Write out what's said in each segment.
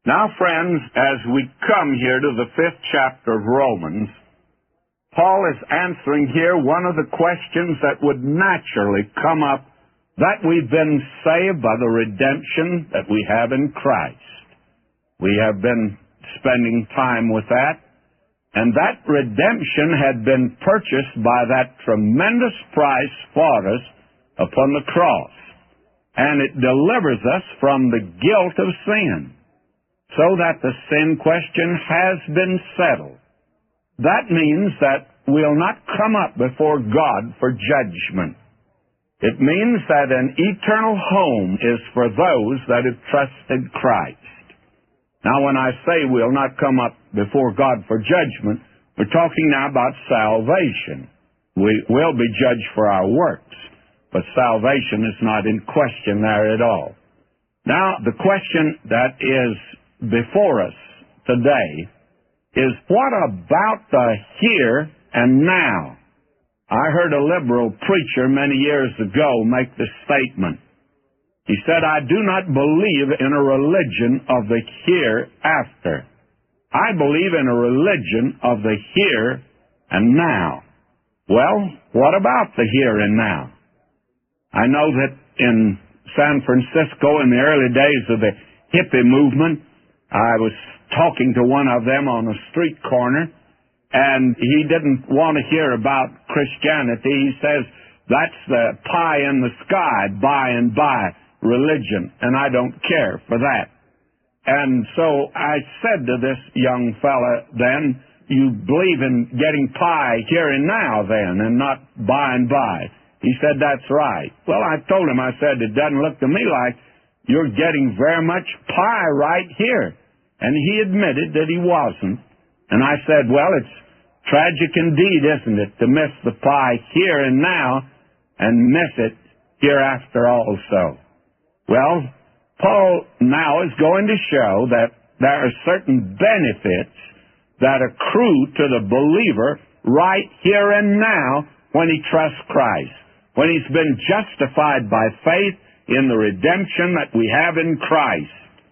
Now, friends, as we come here to the 5th chapter of Romans, Paul is answering here one of the questions that would naturally come up, that we've been saved by the redemption that we have in Christ. We have been spending time with that, and that redemption had been purchased by that tremendous price for us upon the cross, and it delivers us from the guilt of sin, so that the sin question has been settled. That means that we'll not come up before God for judgment. It means that an eternal home is for those that have trusted Christ. Now, when I say we'll not come up before God for judgment, we're talking now about salvation. We will be judged for our works, but salvation is not in question there at all. Now, the question that is before us today is, what about the here and now? I heard a liberal preacher many years ago make the statement. He said, "I do not believe in a religion of the hereafter. I believe in a religion of the here and now." Well, what about the here and now? I know that in San Francisco, in the early days of the hippie movement, I was talking to one of them on a street corner, and he didn't want to hear about Christianity. He says, "That's the pie in the sky, by and by religion, and I don't care for that." And so I said to this young fella then, "You believe in getting pie here and now then, and not by and by?" He said, "That's right." Well, I told him, I said, "It doesn't look to me like you're getting very much pie right here." And he admitted that he wasn't. And I said, "Well, it's tragic indeed, isn't it, to miss the pie here and now and miss it hereafter also." Well, Paul now is going to show that there are certain benefits that accrue to the believer right here and now when he trusts Christ, when he's been justified by faith in the redemption that we have in Christ.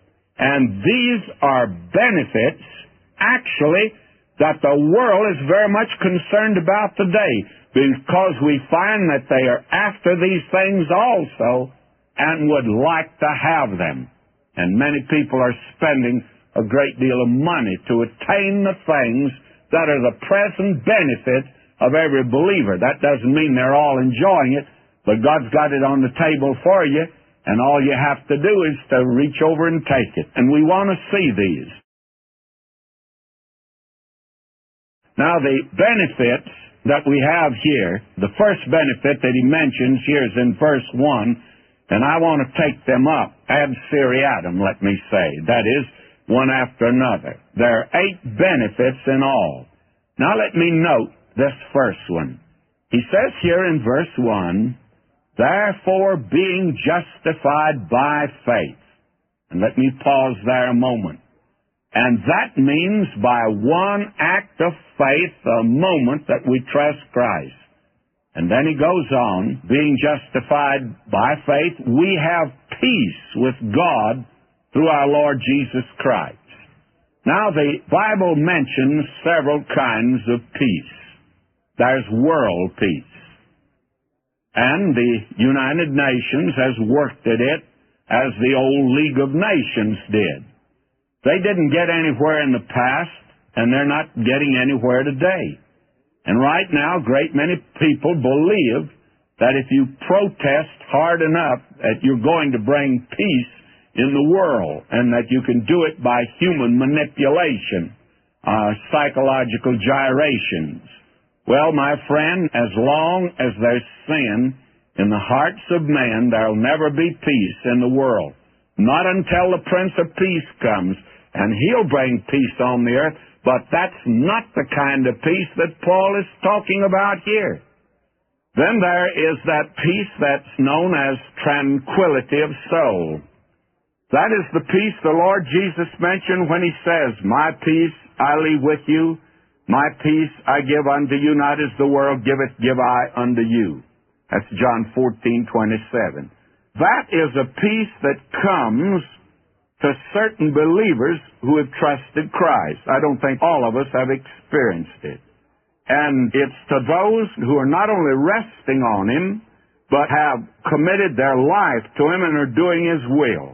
And these are benefits, actually, that the world is very much concerned about today, because we find that they are after these things also and would like to have them. And many people are spending a great deal of money to attain the things that are the present benefit of every believer. That doesn't mean they're all enjoying it, but God's got it on the table for you, and all you have to do is to reach over and take it. And we want to see these. Now, the benefits that we have here, the first benefit that he mentions here is in verse 1, and I want to take them up ad seriatim, let me say. That is, one after another. There are 8 benefits in all. Now let me note this first one. He says here in verse 1, "Therefore being justified by faith." And let me pause there a moment. And that means by one act of faith, the moment that we trust Christ. And then he goes on, being justified by faith, we have peace with God through our Lord Jesus Christ. Now, the Bible mentions several kinds of peace. There's world peace. And the United Nations has worked at it as the old League of Nations did. They didn't get anywhere in the past, and they're not getting anywhere today. And right now, a great many people believe that if you protest hard enough, that you're going to bring peace in the world, and that you can do it by human manipulation, psychological gyrations. Well, my friend, as long as there's sin in the hearts of man, there'll never be peace in the world. Not until the Prince of Peace comes, and he'll bring peace on the earth, but that's not the kind of peace that Paul is talking about here. Then there is that peace that's known as tranquility of soul. That is the peace the Lord Jesus mentioned when he says, "My peace I leave with you, my peace I give unto you, not as the world giveth, give I unto you." That's John 14:27. That is a peace that comes to certain believers who have trusted Christ. I don't think all of us have experienced it. And it's to those who are not only resting on Him, but have committed their life to Him and are doing His will.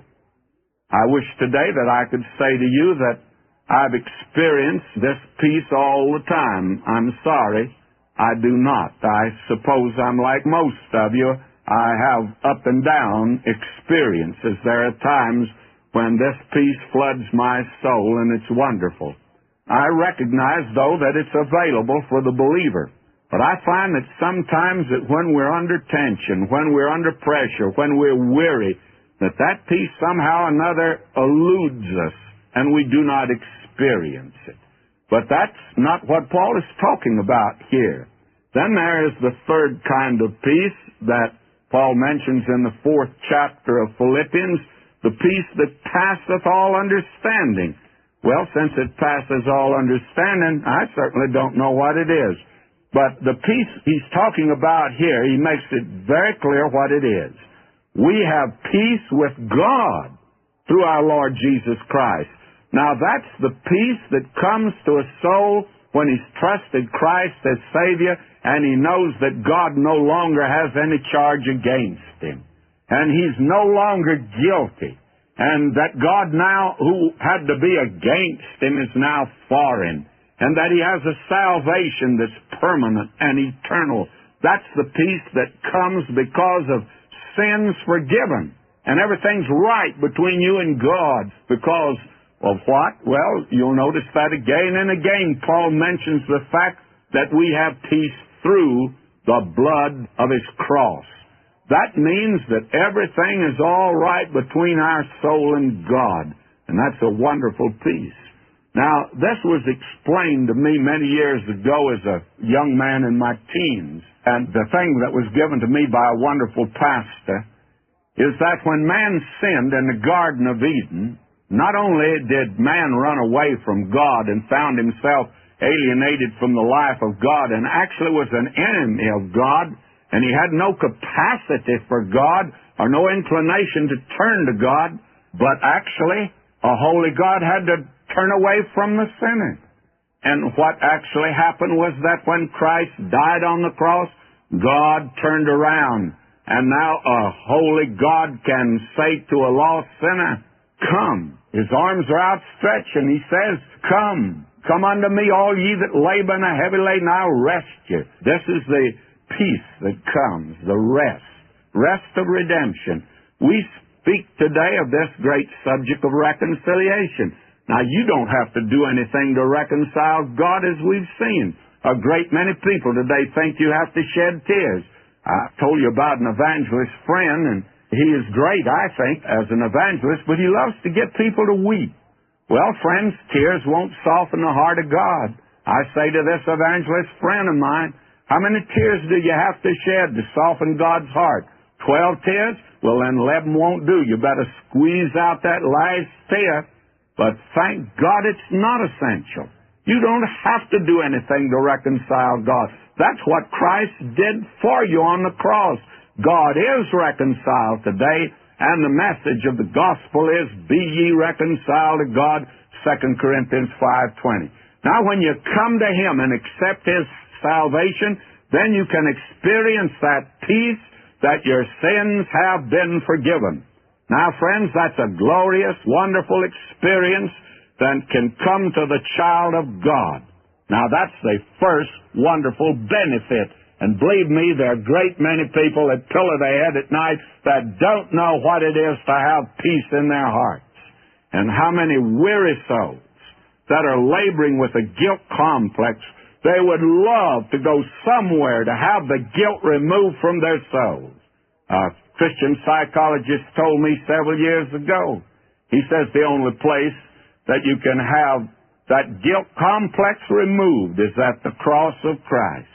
I wish today that I could say to you that I've experienced this peace all the time. I'm sorry, I do not. I suppose I'm like most of you. I have up and down experiences. There are times when this peace floods my soul, and it's wonderful. I recognize, though, that it's available for the believer. But I find that sometimes that when we're under tension, when we're under pressure, when we're weary, that peace somehow or another eludes us, and we do not experience it. But that's not what Paul is talking about here. Then there is the third kind of peace that Paul mentions in the 4th chapter of Philippians, the peace that passeth all understanding. Well, since it passes all understanding, I certainly don't know what it is. But the peace he's talking about here, he makes it very clear what it is. We have peace with God through our Lord Jesus Christ. Now that's the peace that comes to a soul when he's trusted Christ as Savior and he knows that God no longer has any charge against him. And he's no longer guilty. And that God now, who had to be against him, is now for him. And that he has a salvation that's permanent and eternal. That's the peace that comes because of sins forgiven. And everything's right between you and God. Because of what? Well, you'll notice that again and again. Paul mentions the fact that we have peace through the blood of his cross. That means that everything is all right between our soul and God. And that's a wonderful peace. Now, this was explained to me many years ago as a young man in my teens. And the thing that was given to me by a wonderful pastor is that when man sinned in the Garden of Eden, not only did man run away from God and found himself alienated from the life of God and actually was an enemy of God, and he had no capacity for God or no inclination to turn to God, but actually a holy God had to turn away from the sinner. And what actually happened was that when Christ died on the cross, God turned around. And now a holy God can say to a lost sinner, come. His arms are outstretched and he says, come. Come unto me, all ye that labor and are heavy laden, I'll rest you. This is the peace that comes, the rest of redemption. We speak today of this great subject of reconciliation. Now, you don't have to do anything to reconcile God, as we've seen. A great many people today think you have to shed tears. I told you about an evangelist friend, and he is great, I think, as an evangelist, but he loves to get people to weep. Well, friends, tears won't soften the heart of God. I say to this evangelist friend of mine, how many tears do you have to shed to soften God's heart? 12 tears? Well, then 11 won't do. You better squeeze out that last tear. But thank God it's not essential. You don't have to do anything to reconcile God. That's what Christ did for you on the cross. God is reconciled today, and the message of the gospel is, be ye reconciled to God, 2 Corinthians 5:20. Now, when you come to Him and accept His salvation, then you can experience that peace that your sins have been forgiven. Now, friends, that's a glorious, wonderful experience that can come to the child of God. Now, that's the first wonderful benefit. And believe me, there are a great many people that pillow their head at night that don't know what it is to have peace in their hearts. And how many weary souls that are laboring with a guilt complex, they would love to go somewhere to have the guilt removed from their souls. Christian psychologist told me several years ago. He says the only place that you can have that guilt complex removed is at the cross of Christ.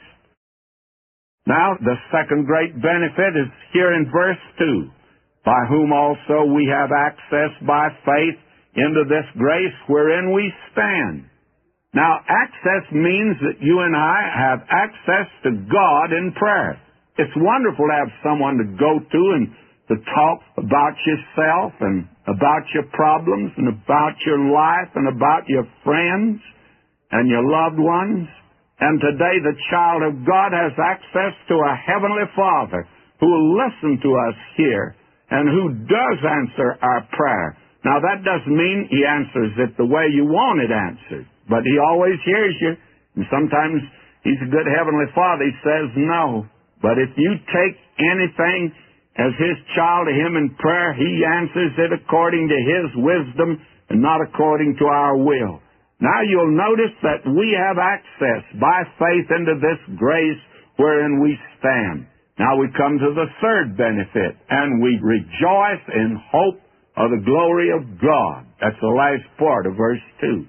Now, the second great benefit is here in verse 2, by whom also we have access by faith into this grace wherein we stand. Now, access means that you and I have access to God in prayer. It's wonderful to have someone to go to and to talk about yourself and about your problems and about your life and about your friends and your loved ones. And today the child of God has access to a Heavenly Father who will listen to us here and who does answer our prayer. Now, that doesn't mean He answers it the way you want it answered, but He always hears you. And sometimes He's a good Heavenly Father. He says no. But if you take anything as His child to Him in prayer, He answers it according to His wisdom and not according to our will. Now you'll notice that we have access by faith into this grace wherein we stand. Now we come to the third benefit, and we rejoice in hope of the glory of God. That's the last part of verse 2.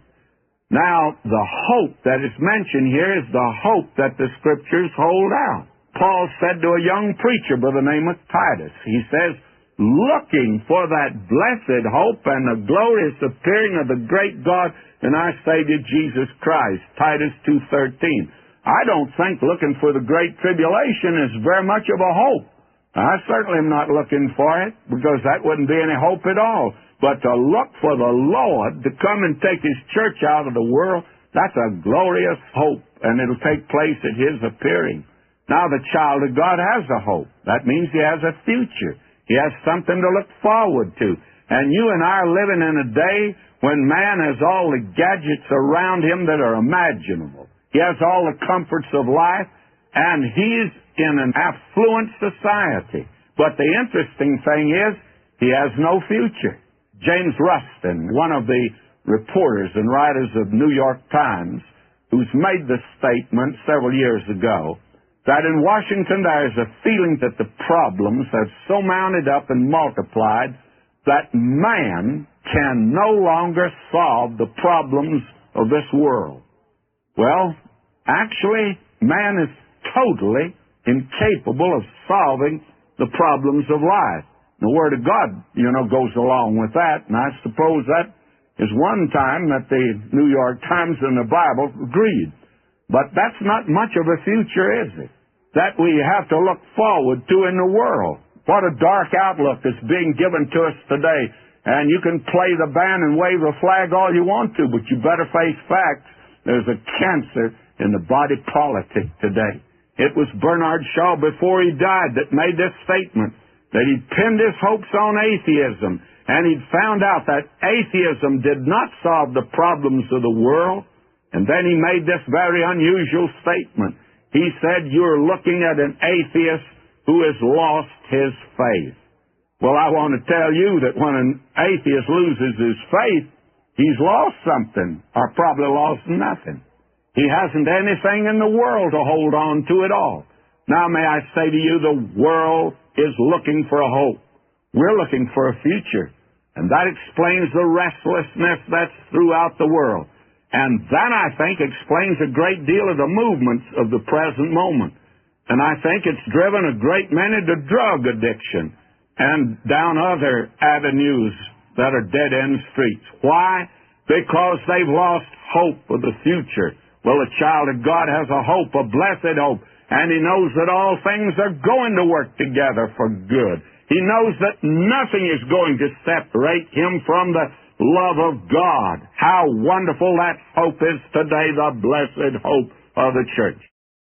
Now, the hope that is mentioned here is the hope that the Scriptures hold out. Paul said to a young preacher by the name of Titus, he says, looking for that blessed hope and the glorious appearing of the great God and our Savior Jesus Christ, Titus 2:13. I don't think looking for the great tribulation is very much of a hope. I certainly am not looking for it, because that wouldn't be any hope at all. But to look for the Lord to come and take His church out of the world, that's a glorious hope, and it'll take place at His appearing. Now the child of God has a hope. That means he has a future. He has something to look forward to. And you and I are living in a day when man has all the gadgets around him that are imaginable. He has all the comforts of life, and he's in an affluent society. But the interesting thing is, he has no future. James Rustin, one of the reporters and writers of New York Times, who's made the statement several years ago, that in Washington there is a feeling that the problems have so mounted up and multiplied that man can no longer solve the problems of this world. Well, actually, man is totally incapable of solving the problems of life. The Word of God, goes along with that, and I suppose that is one time that the New York Times and the Bible agreed. But that's not much of a future, is it? That we have to look forward to in the world. What a dark outlook is being given to us today. And you can play the band and wave a flag all you want to, but you better face facts. There's a cancer in the body politic today. It was Bernard Shaw before he died that made this statement, that he pinned his hopes on atheism, and he'd found out that atheism did not solve the problems of the world. And then he made this very unusual statement. He said, you're looking at an atheist who has lost his faith. Well, I want to tell you that when an atheist loses his faith, he's lost something, or probably lost nothing. He hasn't anything in the world to hold on to at all. Now, may I say to you, the world is looking for a hope. We're looking for a future. And that explains the restlessness that's throughout the world. And that, I think, explains a great deal of the movements of the present moment. And I think it's driven a great many to drug addiction and down other avenues that are dead-end streets. Why? Because they've lost hope of the future. Well, the child of God has a hope, a blessed hope, and he knows that all things are going to work together for good. He knows that nothing is going to separate him from the love of God. How wonderful that hope is today, the blessed hope of the church.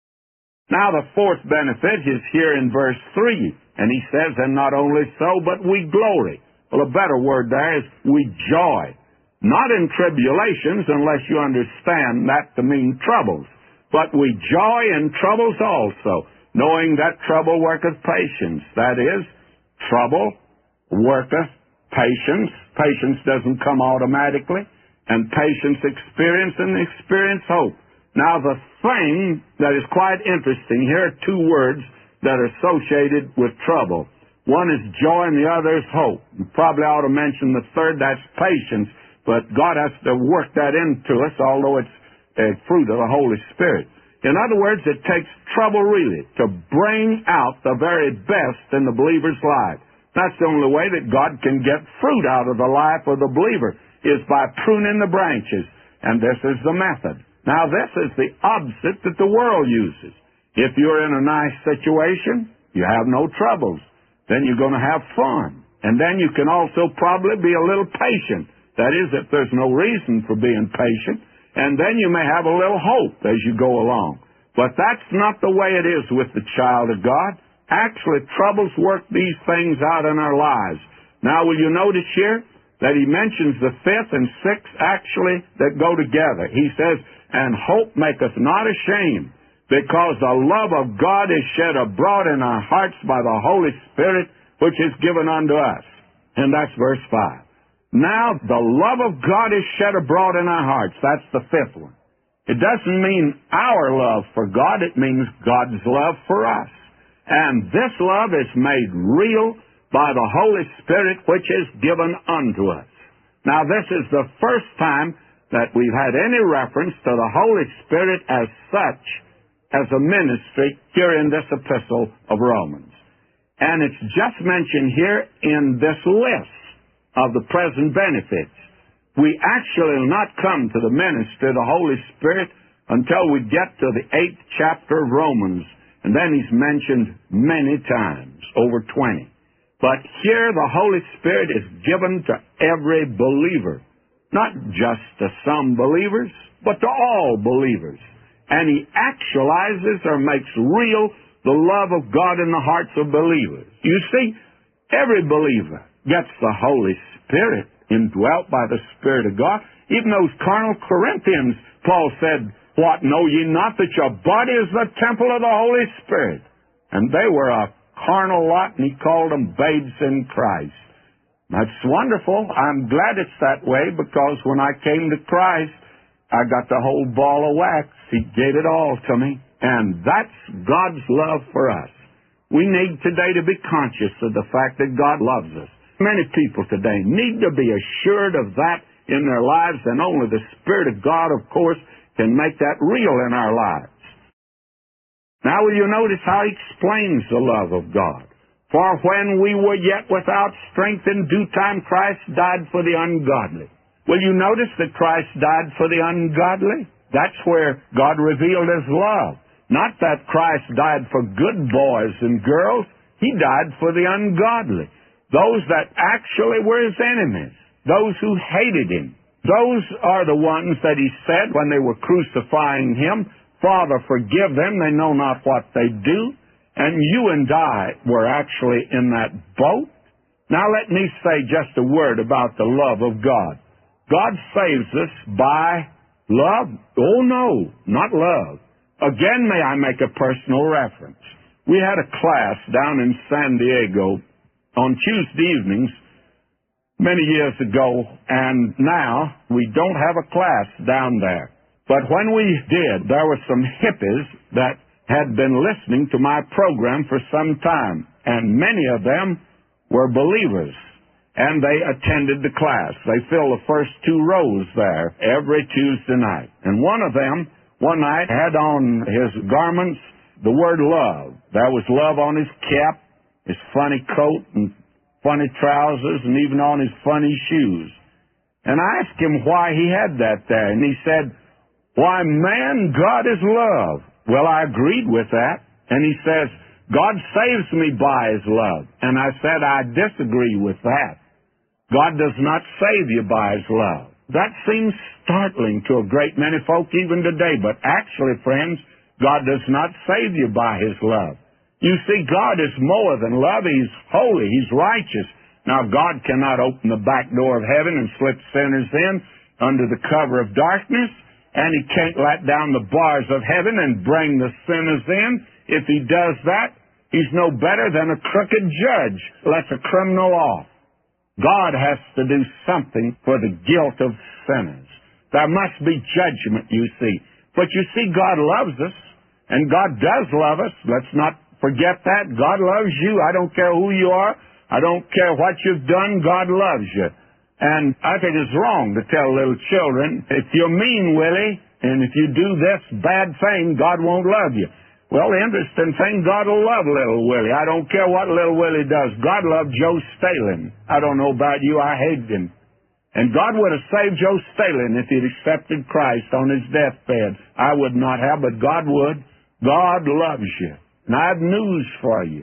Now, the fourth benefit is here in verse 3, and he says, and not only so, but we glory. Well, a better word there is we joy. Not in tribulations, unless you understand that to mean troubles. But we joy in troubles also, knowing that trouble worketh patience. That is, trouble worketh patience. Patience doesn't come automatically. And patience experience, and experience hope. Now, the thing that is quite interesting, here are two words that are associated with trouble. One is joy and the other is hope. You probably ought to mention the third, that's patience. But God has to work that into us, although it's a fruit of the Holy Spirit. In other words, it takes trouble really to bring out the very best in the believer's life. That's the only way that God can get fruit out of the life of the believer, is by pruning the branches. And this is the method. Now, this is the opposite that the world uses. If you're in a nice situation, you have no troubles. then you're going to have fun. And then you can also probably be a little patient. That is, if there's no reason for being patient. And then you may have a little hope as you go along. But that's not the way it is with the child of God. Actually, troubles work these things out in our lives. Now, will you notice here that he mentions the fifth and sixth actually that go together? He says, and hope maketh not ashamed, because the love of God is shed abroad in our hearts by the Holy Spirit, which is given unto us. And that's verse 5. Now, the love of God is shed abroad in our hearts. That's the fifth one. It doesn't mean our love for God. It means God's love for us. And this love is made real by the Holy Spirit, which is given unto us. Now, this is the first time that we've had any reference to the Holy Spirit as such as a ministry here in this epistle of Romans. And it's just mentioned here in this list of the present benefits. We actually will not come to the ministry of the Holy Spirit until we get to the 8th chapter of Romans. And then he's mentioned many times, over 20. But here the Holy Spirit is given to every believer. Not just to some believers, but to all believers. And he actualizes or makes real the love of God in the hearts of believers. You see, every believer gets the Holy Spirit indwelt by the Spirit of God. Even those carnal Corinthians, Paul said, what, know ye not that your body is the temple of the Holy Spirit? And they were a carnal lot, and he called them babes in Christ. That's wonderful. I'm glad it's that way, because when I came to Christ, I got the whole ball of wax. He gave it all to me. And that's God's love for us. We need today to be conscious of the fact that God loves us. Many people today need to be assured of that in their lives, and only the Spirit of God, of course, can make that real in our lives. Now, will you notice how he explains the love of God? For when we were yet without strength, in due time Christ died for the ungodly. Will you notice that Christ died for the ungodly? That's where God revealed his love. Not that Christ died for good boys and girls. He died for the ungodly. Those that actually were his enemies. Those who hated him. Those are the ones that he said when they were crucifying him, Father, forgive them, they know not what they do. And you and I were actually in that boat. Now let me say just a word about the love of God. God saves us by love? Oh no, not love. Again, may I make a personal reference. We had a class down in San Diego on Tuesday evenings many years ago, and now we don't have a class down there. But when we did, there were some hippies that had been listening to my program for some time, and many of them were believers, and they attended the class. They filled the first 2 rows there every Tuesday night. And one of them, one night, had on his garments the word love. There was love on his cap, his funny coat, and funny trousers, and even on his funny shoes. And I asked him why he had that there, and he said, why, man, God is love. Well, I agreed with that. And he says, God saves me by his love. And I said, I disagree with that. God does not save you by his love. That seems startling to a great many folk even today. But actually, friends, God does not save you by his love. You see, God is more than love. He's holy. He's righteous. Now, God cannot open the back door of heaven and slip sinners in under the cover of darkness. And he can't let down the bars of heaven and bring the sinners in. If he does that, he's no better than a crooked judge lets a criminal off. God has to do something for the guilt of sinners. There must be judgment, you see. But you see, God loves us, and God does love us. Let's not forget that. God loves you. I don't care who you are. I don't care what you've done. God loves you. And I think it's wrong to tell little children, if you're mean, Willie, and if you do this bad thing, God won't love you. Well, the interesting thing, God will love little Willie. I don't care what little Willie does. God loved Joe Stalin. I don't know about you, I hated him. And God would have saved Joe Stalin if he'd accepted Christ on his deathbed. I would not have, but God would. God loves you. And I have news for you.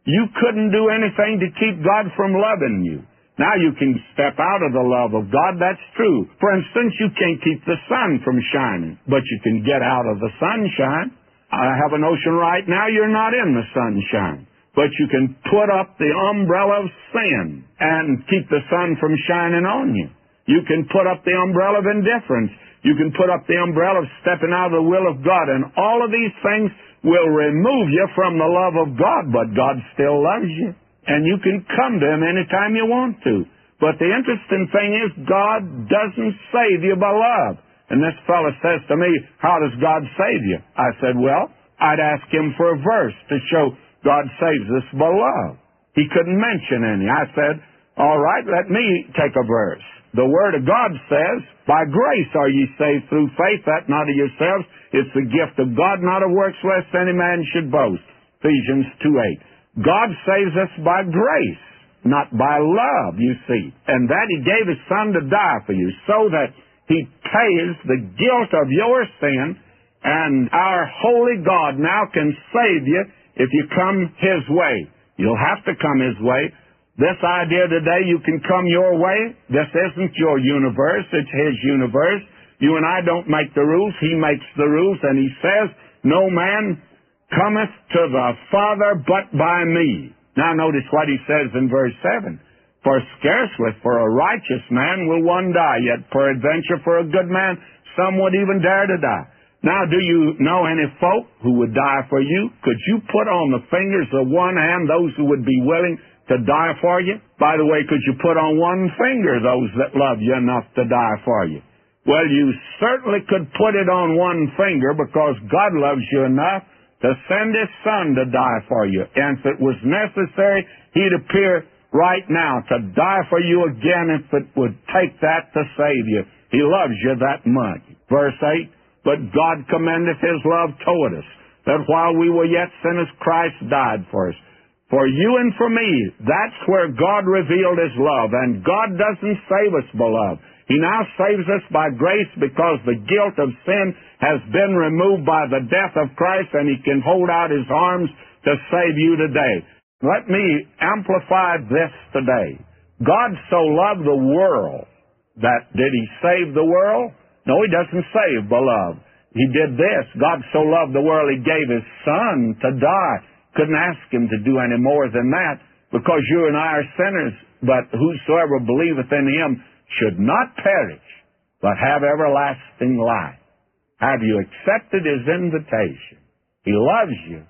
you couldn't do anything to keep God from loving you. Now you can step out of the love of God, that's true. For instance, you can't keep the sun from shining, but you can get out of the sunshine. I have a notion right now you're not in the sunshine, but you can put up the umbrella of sin and keep the sun from shining on you. You can put up the umbrella of indifference. You can put up the umbrella of stepping out of the will of God, and all of these things will remove you from the love of God, but God still loves you. And you can come to Him anytime you want to. But the interesting thing is God doesn't save you by love. And this fellow says to me, how does God save you? I said, well, I'd ask him for a verse to show God saves us by love. He couldn't mention any. I said, all right, let me take a verse. The Word of God says, by grace are ye saved through faith, that not of yourselves. It's the gift of God, not of works, lest any man should boast. Ephesians 2:8. God saves us by grace, not by love, you see. And that He gave His Son to die for you, so that He pays the guilt of your sin, and our holy God now can save you if you come His way. You'll have to come His way. This idea today, you can come your way. This isn't your universe, it's His universe. You and I don't make the rules, He makes the rules, and He says, no man cometh to the Father but by me. Now notice what He says in verse 7. For scarcely for a righteous man will one die, yet peradventure for a good man some would even dare to die. Now do you know any folk who would die for you? Could you put on the fingers of one hand those who would be willing to die for you? By the way, could you put on one finger those that love you enough to die for you? Well, you certainly could put it on one finger, because God loves you enough to send His Son to die for you. And if it was necessary, He'd appear right now to die for you again if it would take that to save you. He loves you that much. Verse 8, but God commendeth His love toward us, that while we were yet sinners, Christ died for us. For you and for me, that's where God revealed His love. And God doesn't save us by love. He now saves us by grace, because the guilt of sin has been removed by the death of Christ, and He can hold out His arms to save you today. Let me amplify this today. God so loved the world that, did He save the world? No, He doesn't save by love. He did this. God so loved the world, He gave His Son to die. Couldn't ask Him to do any more than that, because you and I are sinners, but whosoever believeth in Him should not perish, but have everlasting life. Have you accepted His invitation? He loves you,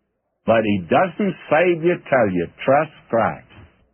but He doesn't save you till you trust Christ.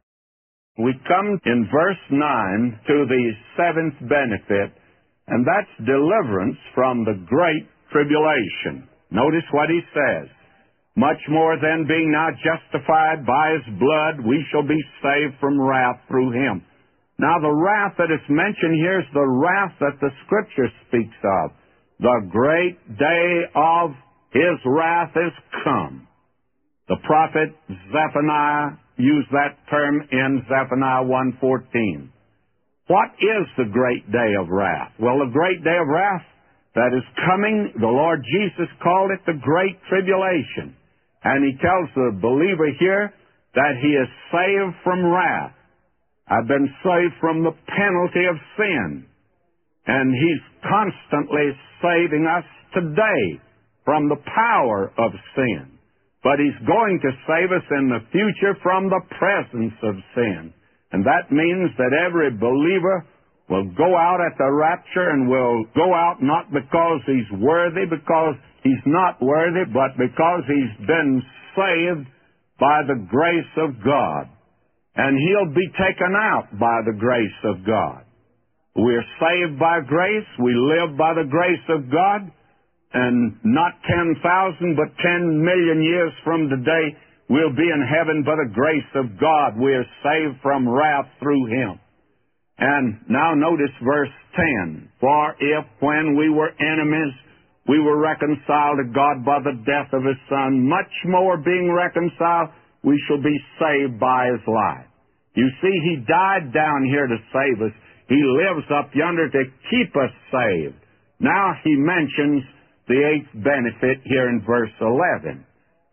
We come in verse 9 to the seventh benefit, and that's deliverance from the great tribulation. Notice what he says. Much more then, being now justified by His blood, we shall be saved from wrath through Him. Now, the wrath that is mentioned here is the wrath that the Scripture speaks of. The great day of His wrath is come. The prophet Zephaniah used that term in Zephaniah 1:14. What is the great day of wrath? Well, the great day of wrath that is coming, the Lord Jesus called it the Great Tribulation. And He tells the believer here that he is saved from wrath. I've been saved from the penalty of sin. And He's constantly saving us today from the power of sin. But He's going to save us in the future from the presence of sin. And that means that every believer will go out at the rapture, and will go out not because he's worthy, because he's not worthy, but because he's been saved by the grace of God. And he'll be taken out by the grace of God. We're saved by grace. We live by the grace of God. And not 10,000, but 10 million years from today, we'll be in heaven by the grace of God. We're saved from wrath through Him. And now notice verse 10. For if when we were enemies, we were reconciled to God by the death of His Son, much more being reconciled, we shall be saved by His life. You see, He died down here to save us. He lives up yonder to keep us saved. Now He mentions the eighth benefit here in verse 11.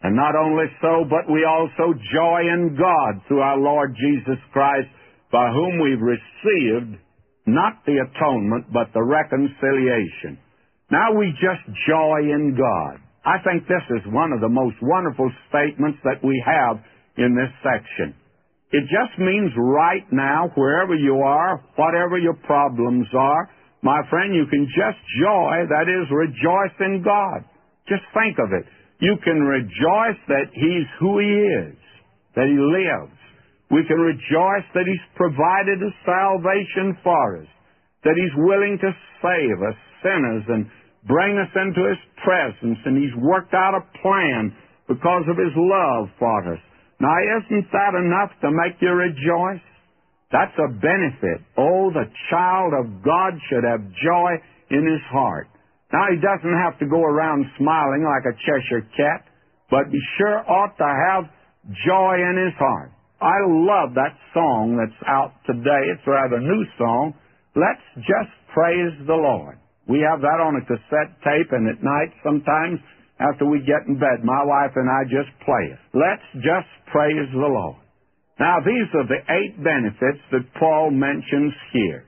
And not only so, but we also joy in God through our Lord Jesus Christ, by whom we've received not the atonement, but the reconciliation. Now we just joy in God. I think this is one of the most wonderful statements that we have in this section. It just means right now, wherever you are, whatever your problems are, my friend, you can just joy, that is, rejoice in God. Just think of it. You can rejoice that He's who He is, that He lives. We can rejoice that He's provided a salvation for us, that He's willing to save us sinners and bring us into His presence, and He's worked out a plan because of His love for us. Now, isn't that enough to make you rejoice? That's a benefit. Oh, the child of God should have joy in his heart. Now, he doesn't have to go around smiling like a Cheshire cat, but he sure ought to have joy in his heart. I love that song that's out today. It's a rather new song. Let's just praise the Lord. We have that on a cassette tape, and at night sometimes after we get in bed, my wife and I just play it. Let's just praise the Lord. Now, these are the 8 benefits that Paul mentions here.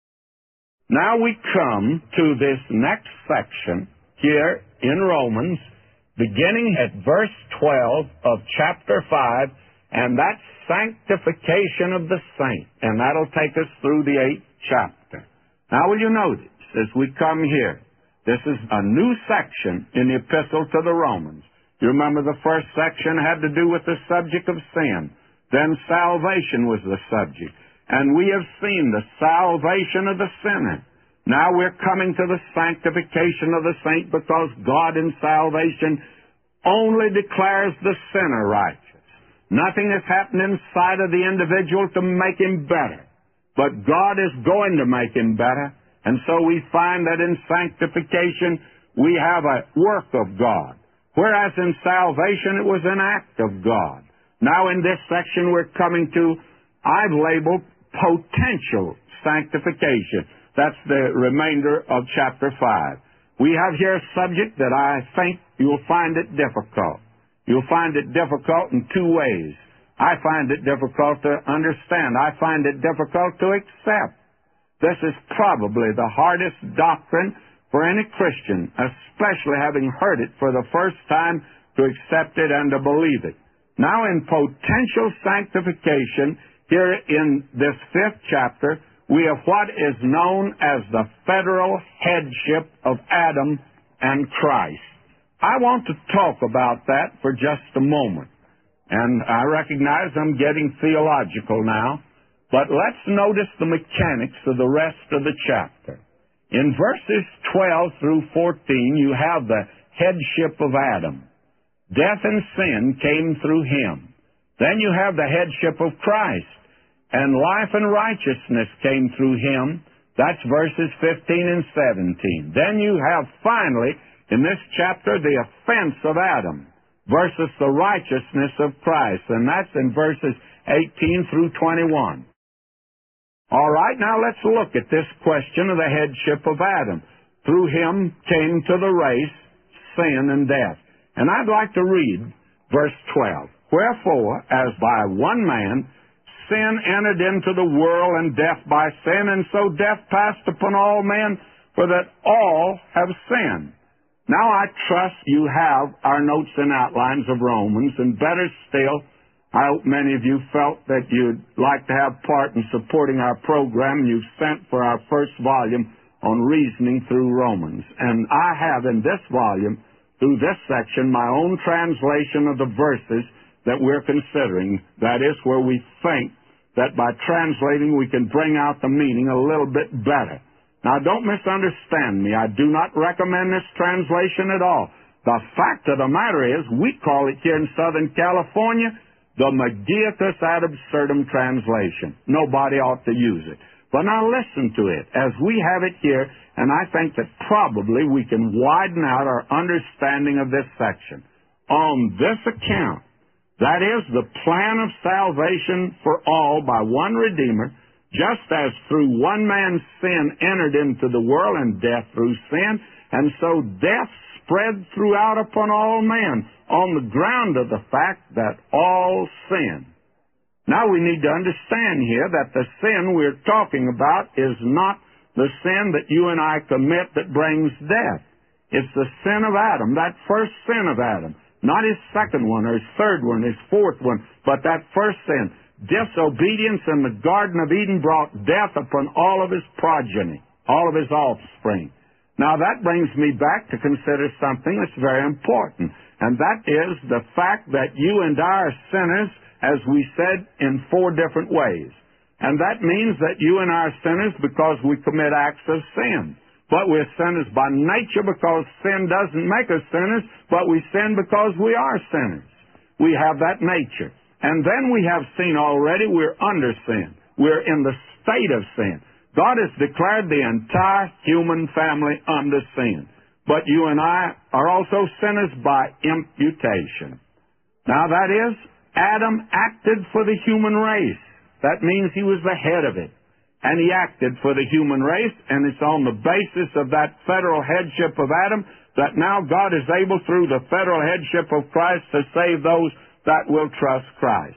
Now we come to this next section here in Romans, beginning at verse 12 of chapter 5, and that's sanctification of the saint. And that'll take us through the 8th chapter. Now, will you notice, as we come here, this is a new section in the epistle to the Romans. You remember the first section had to do with the subject of sin. Then salvation was the subject. And we have seen the salvation of the sinner. Now we're coming to the sanctification of the saint, because God in salvation only declares the sinner righteous. Nothing has happened inside of the individual to make him better. But God is going to make him better. And so we find that in sanctification we have a work of God. Whereas in salvation it was an act of God. Now in this section we're coming to, I've labeled potential sanctification. That's the remainder of chapter 5. We have here a subject that I think you'll find it difficult. You'll find it difficult in 2 ways. I find it difficult to understand. I find it difficult to accept. This is probably the hardest doctrine for any Christian, especially having heard it for the first time, to accept it and to believe it. Now in potential sanctification, here in this 5th chapter, we have what is known as the federal headship of Adam and Christ. I want to talk about that for just a moment. And I recognize I'm getting theological now, but let's notice the mechanics of the rest of the chapter. In verses 12 through 14, you have the headship of Adam. Death and sin came through him. Then you have the headship of Christ. And life and righteousness came through him. That's verses 15 and 17. Then you have finally, in this chapter, the offense of Adam versus the righteousness of Christ. And that's in verses 18 through 21. All right, now let's look at this question of the headship of Adam. Through him came to the race sin and death. And I'd like to read verse 12. Wherefore, as by one man sin entered into the world, and death by sin, and so death passed upon all men, for that all have sinned. Now I trust you have our notes and outlines of Romans, and better still, I hope many of you felt that you'd like to have part in supporting our program, and you've sent for our first volume on reasoning through Romans. And I have in this volume, through this section, my own translation of the verses that we're considering. That is, where we think that by translating we can bring out the meaning a little bit better. Now, don't misunderstand me. I do not recommend this translation at all. The fact of the matter is, we call it here in Southern California the Mediatus ad absurdum translation. Nobody ought to use it. But now listen to it as we have it here, and I think that probably we can widen out our understanding of this section. On this account, that is, the plan of salvation for all by one Redeemer, just as through one man's sin entered into the world, and death through sin, and so death spread throughout upon all men, on the ground of the fact that all sin. Now we need to understand here that the sin we're talking about is not the sin that you and I commit that brings death. It's the sin of Adam, that first sin of Adam. Not his second one, or his third one, his fourth one, but that first sin. Disobedience in the Garden of Eden brought death upon all of his progeny, all of his offspring. Now that brings me back to consider something that's very important, and that is the fact that you and I are sinners, as we said, in 4 different ways. And that means that you and I are sinners because we commit acts of sin. But we're sinners by nature because sin doesn't make us sinners, but we sin because we are sinners. We have that nature. And then we have seen already we're under sin. We're in the state of sin. God has declared the entire human family under sin. But you and I are also sinners by imputation. Now that is, Adam acted for the human race. That means he was the head of it. And he acted for the human race, and it's on the basis of that federal headship of Adam that now God is able, through the federal headship of Christ, to save those that will trust Christ.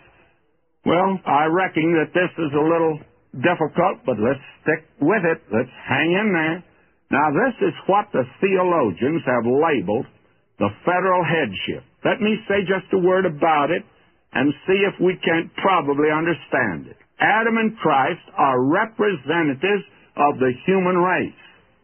Well, I reckon that this is a little difficult, but let's stick with it. Let's hang in there. Now, this is what the theologians have labeled the federal headship. Let me say just a word about it and see if we can't probably understand it. Adam and Christ are representatives of the human race.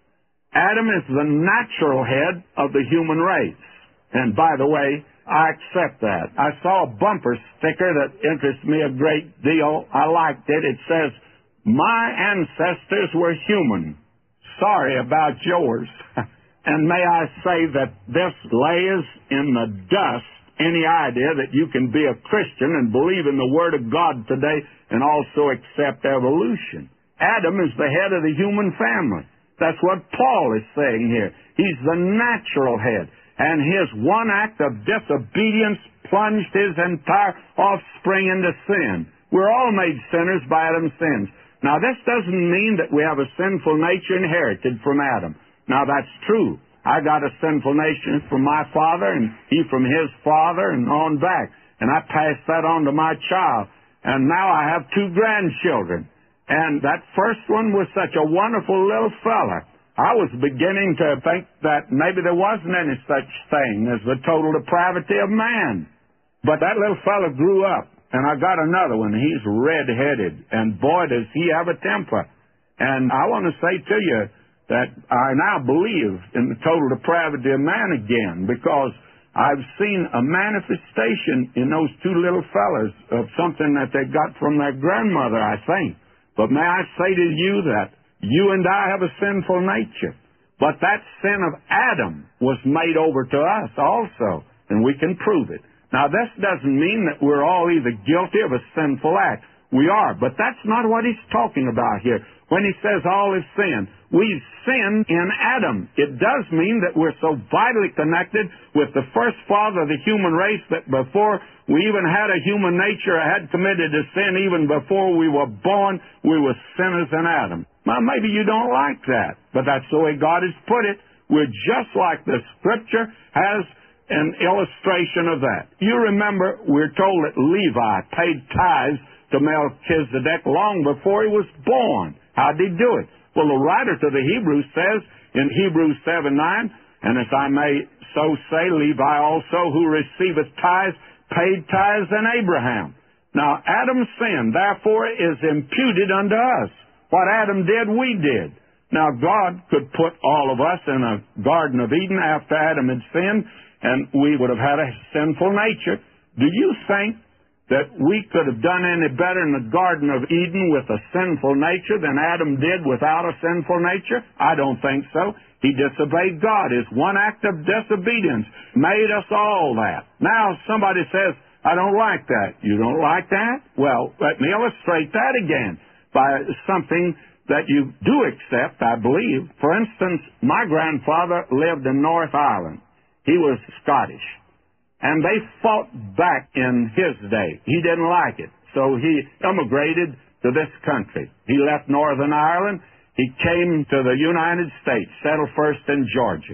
Adam is the natural head of the human race. And by the way, I accept that. I saw a bumper sticker that interests me a great deal. I liked it. It says, "My ancestors were human. Sorry about yours." And may I say that this lays in the dust any idea that you can be a Christian and believe in the Word of God today and also accept evolution. Adam is the head of the human family. That's what Paul is saying here. He's the natural head. And his one act of disobedience plunged his entire offspring into sin. We're all made sinners by Adam's sins. Now, this doesn't mean that we have a sinful nature inherited from Adam. Now, that's true. I got a sinful nature from my father, and he from his father, and on back. And I passed that on to my child. And now I have 2 grandchildren. And that first one was such a wonderful little fella. I was beginning to think that maybe there wasn't any such thing as the total depravity of man. But that little fella grew up, and I got another one. He's red-headed, and boy, does he have a temper. And I want to say to you that I now believe in the total depravity of man again, because I've seen a manifestation in those 2 little fellas of something that they got from their grandmother, I think. But may I say to you that you and I have a sinful nature. But that sin of Adam was made over to us also, and we can prove it. Now, this doesn't mean that we're all either guilty of a sinful act. We are, but that's not what he's talking about here. When he says all is sin, we've sinned in Adam. It does mean that we're so vitally connected with the first father of the human race that before we even had a human nature, had committed a sin, even before we were born, we were sinners in Adam. Now, maybe you don't like that, but that's the way God has put it. We're just like the Scripture has an illustration of that. You remember, we're told that Levi paid tithes to Melchizedek long before he was born. How did he do it? Well, the writer to the Hebrews says in Hebrews 7:9, "And as I may so say, Levi also, who receiveth tithes, paid tithes in Abraham." Now, Adam's sin, therefore, is imputed unto us. What Adam did, we did. Now, God could put all of us in a Garden of Eden after Adam had sinned, and we would have had a sinful nature. Do you think that we could have done any better in the Garden of Eden with a sinful nature than Adam did without a sinful nature? I don't think so. He disobeyed God. His one act of disobedience made us all that. Now, somebody says, "I don't like that." You don't like that? Well, let me illustrate that again by something that you do accept, I believe. For instance, my grandfather lived in North Ireland. He was Scottish. And they fought back in his day. He didn't like it. So he emigrated to this country. He left Northern Ireland. He came to the United States, settled first in Georgia.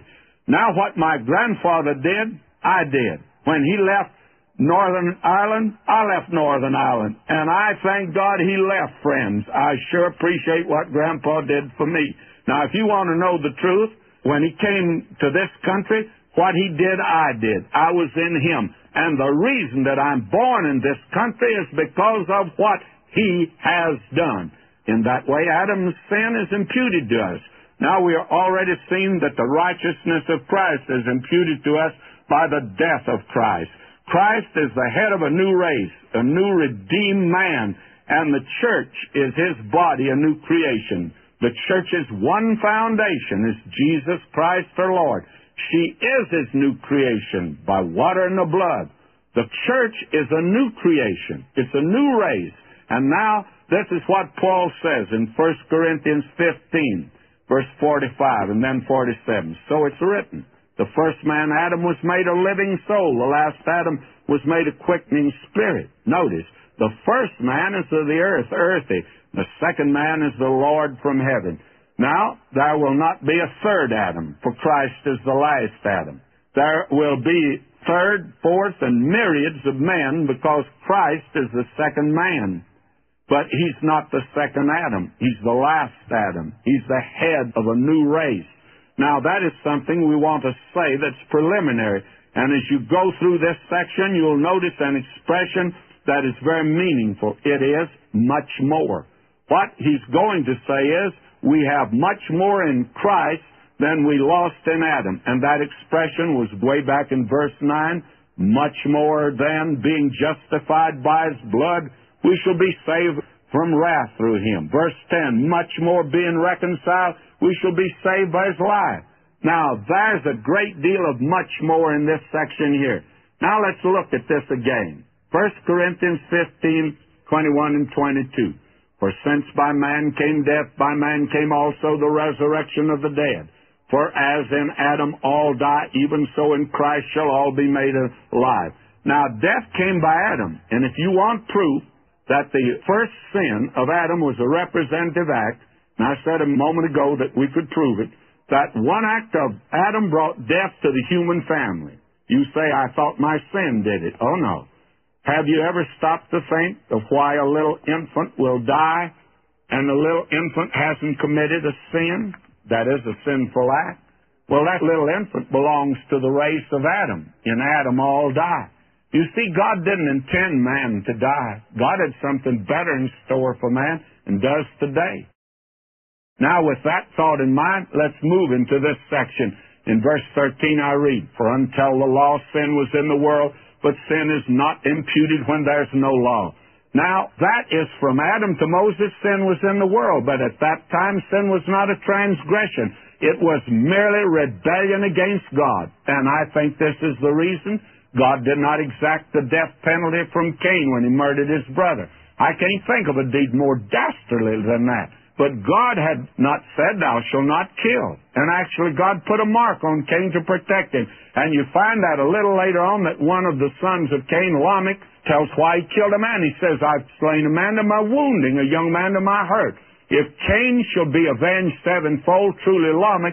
Now what my grandfather did, I did. When he left Northern Ireland, I left Northern Ireland. And I thank God he left, friends. I sure appreciate what Grandpa did for me. Now, if you want to know the truth, when he came to this country, what he did, I did. I was in him. And the reason that I'm born in this country is because of what he has done. In that way, Adam's sin is imputed to us. Now we are already seeing that the righteousness of Christ is imputed to us by the death of Christ. Christ is the head of a new race, a new redeemed man, and the church is his body, a new creation. The church's one foundation is Jesus Christ our Lord. She is his new creation by water and the blood. The church is a new creation. It's a new race. And now this is what Paul says in 1 Corinthians 15. Verse 45 and then 47. So it's written, the first man, Adam, was made a living soul. The last Adam was made a quickening spirit. Notice, the first man is of the earth, earthy. The second man is the Lord from heaven. Now, there will not be a third Adam, for Christ is the last Adam. There will be third, fourth, and myriads of men because Christ is the second man. But he's not the second Adam. He's the last Adam. He's the head of a new race. Now, that is something we want to say that's preliminary. And as you go through this section, you'll notice an expression that is very meaningful. It is much more. What he's going to say is, we have much more in Christ than we lost in Adam. And that expression was way back in verse 9. Much more than being justified by his blood, we shall be saved from wrath through him. Verse 10, much more being reconciled, we shall be saved by his life. Now, there's a great deal of much more in this section here. Now, let's look at this again. 1 Corinthians 15, 21 and 22. For since by man came death, by man came also the resurrection of the dead. For as in Adam all die, even so in Christ shall all be made alive. Now, death came by Adam, and if you want proof that the first sin of Adam was a representative act, and I said a moment ago that we could prove it, that one act of Adam brought death to the human family. You say, I thought my sin did it. Oh, no. Have you ever stopped to think of why a little infant will die and the little infant hasn't committed a sin? That is a sinful act. Well, that little infant belongs to the race of Adam. In Adam all die. You see, God didn't intend man to die. God had something better in store for man and does today. Now, with that thought in mind, let's move into this section. In verse 13 I read, for until the law sin was in the world, but sin is not imputed when there's no law. Now, that is from Adam to Moses, sin was in the world, but at that time sin was not a transgression. It was merely rebellion against God. And I think this is the reason God did not exact the death penalty from Cain when he murdered his brother. I can't think of a deed more dastardly than that. But God had not said, thou shalt not kill. And actually God put a mark on Cain to protect him. And you find that a little later on that one of the sons of Cain, Lamech, tells why he killed a man. He says, I've slain a man to my wounding, a young man to my hurt. If Cain shall be avenged sevenfold, truly Lamech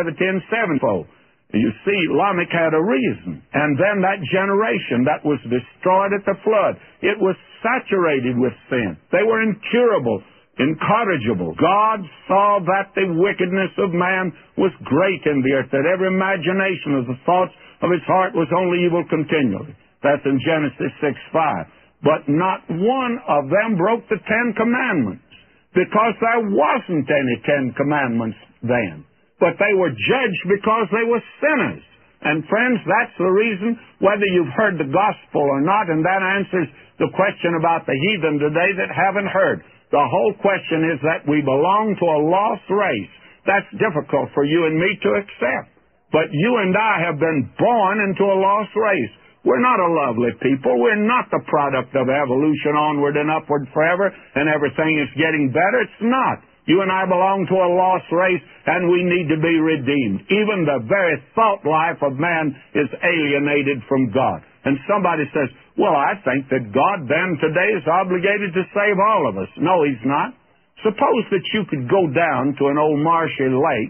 77-fold. You see, Lamech had a reason. And then that generation that was destroyed at the flood, it was saturated with sin. They were incurable, incorrigible. God saw that the wickedness of man was great in the earth, that every imagination of the thoughts of his heart was only evil continually. That's in Genesis 6:5. But not one of them broke the Ten Commandments, because there wasn't any Ten Commandments then. But they were judged because they were sinners. And friends, that's the reason, whether you've heard the gospel or not, and that answers the question about the heathen today that haven't heard. The whole question is that we belong to a lost race. That's difficult for you and me to accept. But you and I have been born into a lost race. We're not a lovely people. We're not the product of evolution, onward and upward forever, and everything is getting better. It's not. You and I belong to a lost race, and we need to be redeemed. Even the very thought life of man is alienated from God. And somebody says, well, I think that God then today is obligated to save all of us. No, he's not. Suppose that you could go down to an old marshy lake,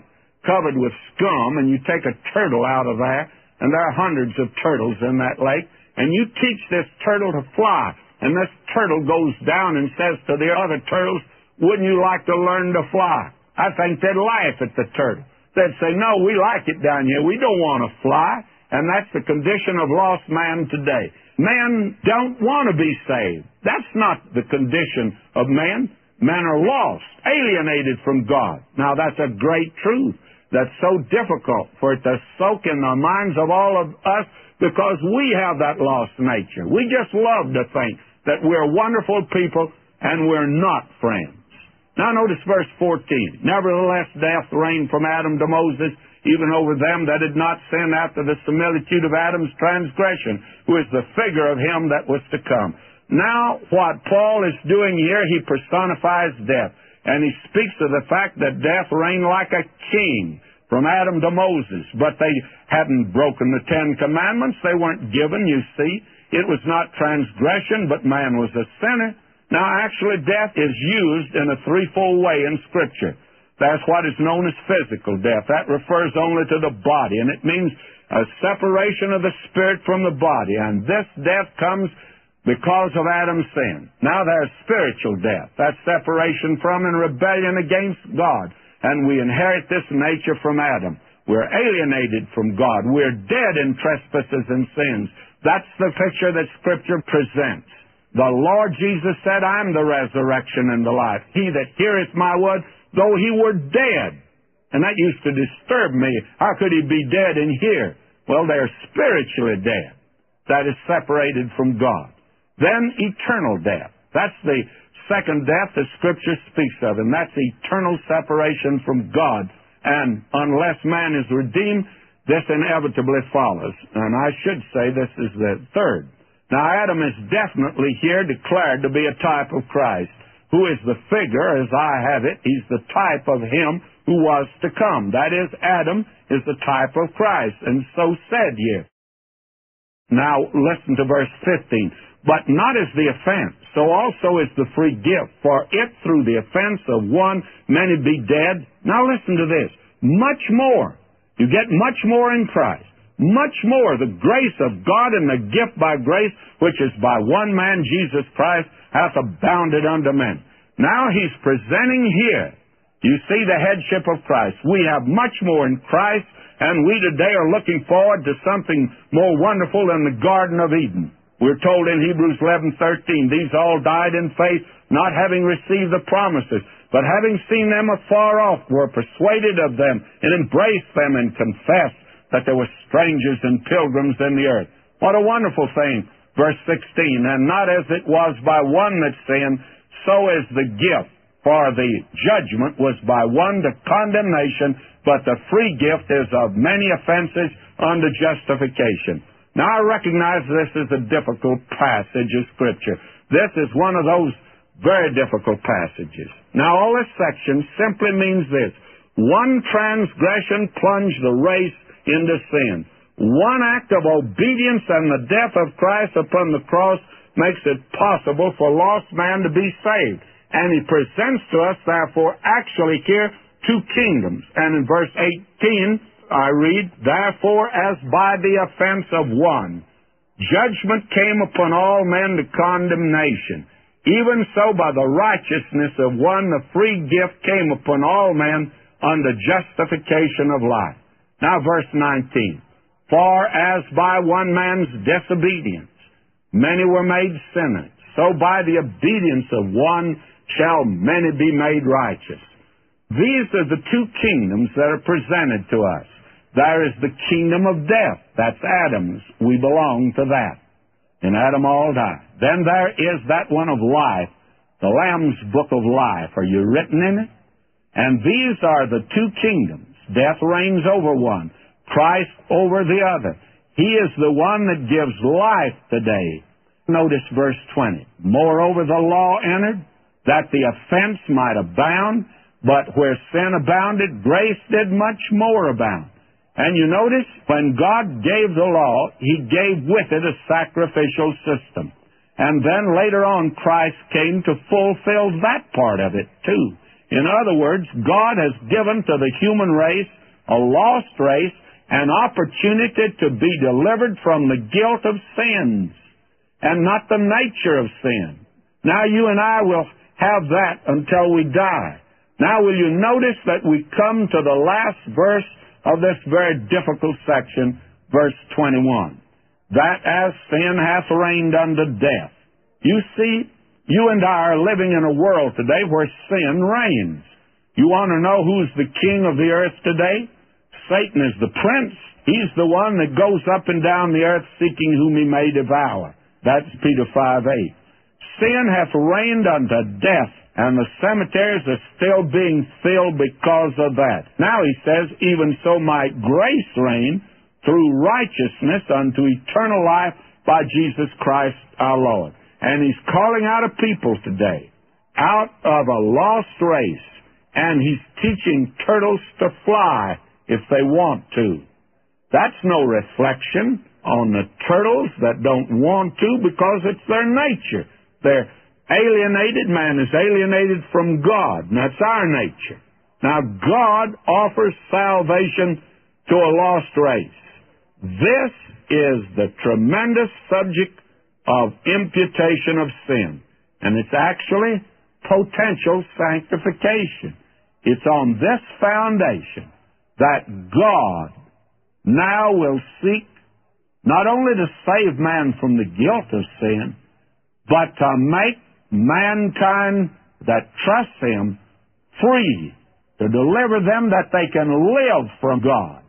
covered with scum, and you take a turtle out of there, and there are hundreds of turtles in that lake, and you teach this turtle to fly, and this turtle goes down and says to the other turtles, wouldn't you like to learn to fly? I think they'd laugh at the turtle. They'd say, no, we like it down here. We don't want to fly. And that's the condition of lost man today. Men don't want to be saved. That's not the condition of men. Men are lost, alienated from God. Now, that's a great truth. That's so difficult for it to soak in the minds of all of us because we have that lost nature. We just love to think that we're wonderful people and we're not friends. Now notice verse 14. Nevertheless, death reigned from Adam to Moses, even over them that had not sinned after the similitude of Adam's transgression, who is the figure of him that was to come. Now, what Paul is doing here, he personifies death. And he speaks of the fact that death reigned like a king from Adam to Moses. But they hadn't broken the Ten Commandments. They weren't given, you see. It was not transgression, but man was a sinner. Now, actually, death is used in a threefold way in Scripture. That's what is known as physical death. That refers only to the body, and it means a separation of the spirit from the body. And this death comes because of Adam's sin. Now there's spiritual death. That's separation from and rebellion against God. And we inherit this nature from Adam. We're alienated from God. We're dead in trespasses and sins. That's the picture that Scripture presents. The Lord Jesus said, I'm the resurrection and the life. He that heareth my word, though he were dead. And that used to disturb me. How could he be dead and hear? Well, they're spiritually dead. That is separated from God. Then eternal death. That's the second death that Scripture speaks of, and that's eternal separation from God. And unless man is redeemed, this inevitably follows. And I should say this is the third. Now, Adam is definitely here declared to be a type of Christ, who is the figure, as I have it. He's the type of him who was to come. That is, Adam is the type of Christ, and so said here. Now, listen to verse 15. But not as the offense, so also is the free gift. For if through the offense of one many be dead. Now listen to this. Much more. You get much more in Christ. Much more the grace of God and the gift by grace, which is by one man, Jesus Christ, hath abounded unto men. Now he's presenting here. You see the headship of Christ. We have much more in Christ, and we today are looking forward to something more wonderful than the Garden of Eden. We're told in Hebrews 11:13, these all died in faith, not having received the promises, but having seen them afar off, were persuaded of them, and embraced them, and confessed that there were strangers and pilgrims in the earth. What a wonderful thing. Verse 16, and not as it was by one that sinned, so is the gift. For the judgment was by one to condemnation, but the free gift is of many offenses unto justification. Now, I recognize this is a difficult passage of Scripture. This is one of those very difficult passages. Now, all this section simply means this. One transgression plunged the race into sin. One act of obedience and the death of Christ upon the cross makes it possible for lost man to be saved. And he presents to us, therefore, actually here, two kingdoms. And in verse 18, I read, therefore, as by the offense of one, judgment came upon all men to condemnation. Even so, by the righteousness of one, the free gift came upon all men unto justification of life. Now, verse 19. For as by one man's disobedience many were made sinners, so by the obedience of one shall many be made righteous. These are the two kingdoms that are presented to us. There is the kingdom of death. That's Adam's. We belong to that. In Adam all die. Then there is that one of life, the Lamb's book of life. Are you written in it? And these are the two kingdoms. Death reigns over one, Christ over the other. He is the one that gives life today. Notice verse 20. Moreover, the law entered, that the offense might abound, but where sin abounded, grace did much more abound. And you notice, when God gave the law, He gave with it a sacrificial system. And then later on, Christ came to fulfill that part of it, too. In other words, God has given to the human race a lost race, an opportunity to be delivered from the guilt of sins and not the nature of sin. Now you and I will have that until we die. Now will you notice that we come to the last verse of this very difficult section, verse 21. That as sin hath reigned unto death. You see, you and I are living in a world today where sin reigns. You want to know who's the king of the earth today? Satan is the prince. He's the one that goes up and down the earth seeking whom he may devour. That's Peter 5:8. Sin hath reigned unto death, and the cemeteries are still being filled because of that. Now he says, even so might grace reign through righteousness unto eternal life by Jesus Christ our Lord. And he's calling out a people today out of a lost race, and he's teaching turtles to fly if they want to. That's no reflection on the turtles that don't want to, because it's their nature. They're alienated. Man is alienated from God, and that's our nature. Now, God offers salvation to a lost race. This is the tremendous subject of imputation of sin, and it's actually potential sanctification. It's on this foundation that God now will seek not only to save man from the guilt of sin, but to make mankind that trusts him free, to deliver them that they can live from God.